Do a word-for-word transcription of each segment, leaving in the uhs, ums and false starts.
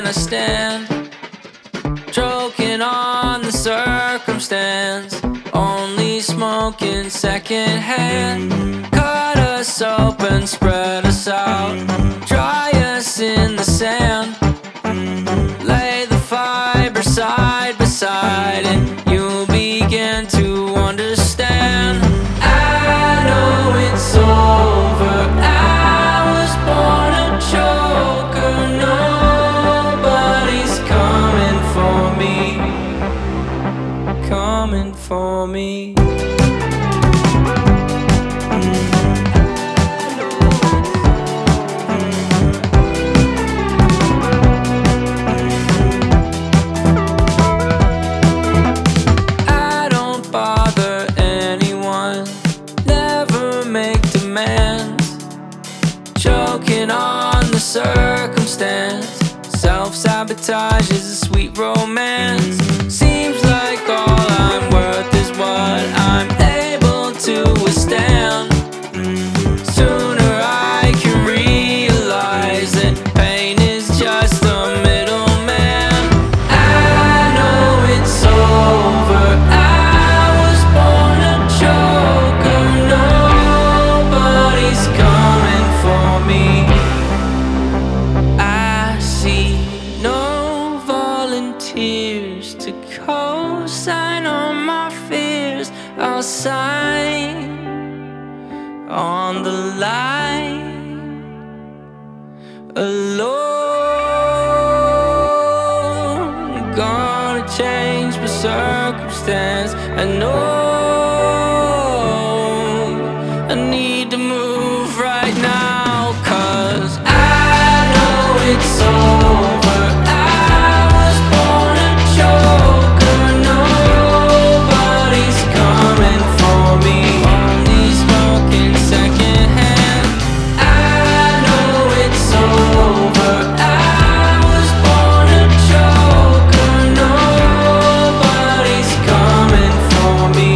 I stand, joking on the circumstance, only smoking secondhand. Cut us open, spread us out, dry us in the sand, lay the fiber side by side, and you'll begin to understand. I know it's over, I was born a joker, nobody's coming for me, coming for me. Joking on the circumstance, self-sabotage is a sweet romance. Seems like all I'm worth is what I'm able to withstand. Sooner I can realize that pain is just a middleman. I know it's over, I was born a joker, nobody's coming for me. I see no volunteers to co-sign on my fears. I'll sign on the line alone. Gonna change my circumstance. I know I need to move right now, 'cause I know it's over, I was born a joker, nobody's coming for me, only smoking secondhand. I know it's over, I was born a joker, nobody's coming for me,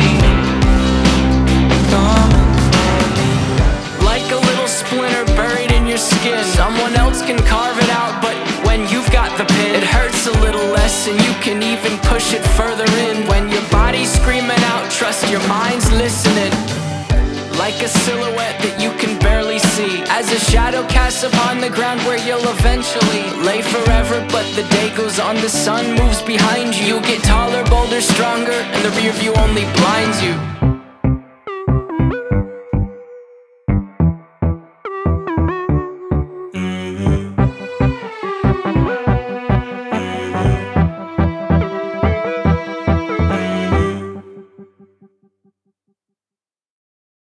coming for me. Like a little splinter buried in your skin, someone else can carve it out, but when you've got the pin, it hurts a little less, and you can even push it further in. When your body's screaming out, trust your mind's listening. Like a silhouette that you can barely see, as a shadow casts upon the ground where you'll eventually lay forever. But the day goes on, the sun moves behind you, you get taller, bolder, stronger, and the rear view only blinds you.